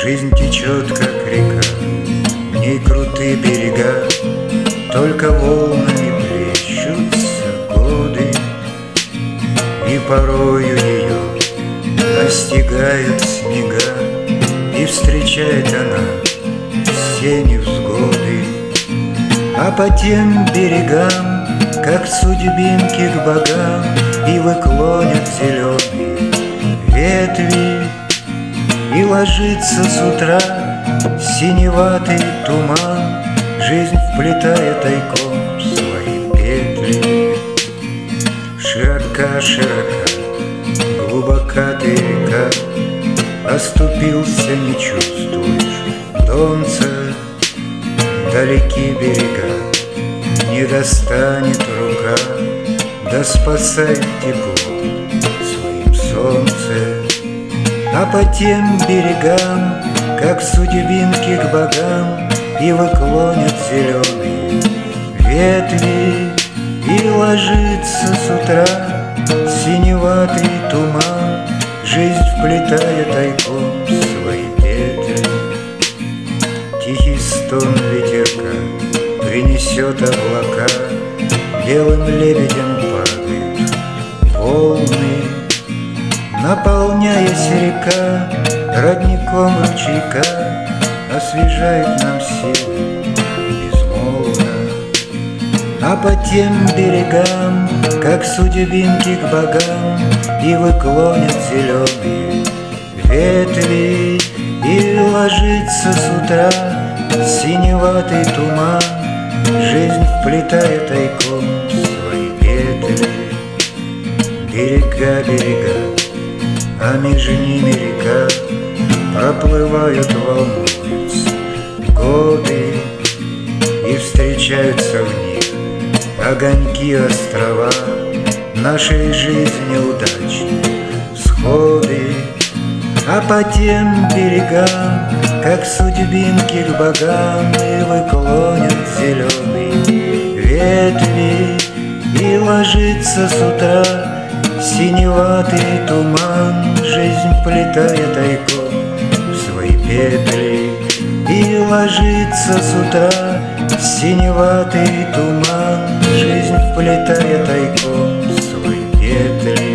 Жизнь течет, как река, в ней крутые берега, только волнами плещутся годы, и порою ее настигают снега, и встречает она все невзгоды. А по тем берегам, как судьбинки к богам, ивы клонят зеленые ветви, и ложится с утра синеватый туман, жизнь вплетая тайком свои петли. Широка, глубока ты река, оступился, не чувствуешь донца. Далеки берега, не достанет рука, да спасает тепло своим солнце. А по тем берегам, как судьбинки к богам, ивы клонят зеленые ветви, и ложится с утра синеватый туман, жизнь вплетая тайком свои петли. Тихий стон ветерка принесет облака, белым лебедем падают волны. Наполняясь река родником ручейка, освежает нам силы безмолвно. А по тем берегам, как судьбинки к богам, ивы клонят зеленые ветви, и ложится с утра синеватый туман, жизнь вплетая тайком свои петли. Берега, а между ними река, проплывают, волнуются годы, и встречаются в них огоньки острова нашей жизни удачные всходы. А по тем берегам, как судьбинки к богам, ивы клонят зеленые ветви, и ложится с утра синеватый туман, жизнь вплетая тайком в свои петли. И ложится с утра синеватый туман, жизнь вплетая тайком в свои петли.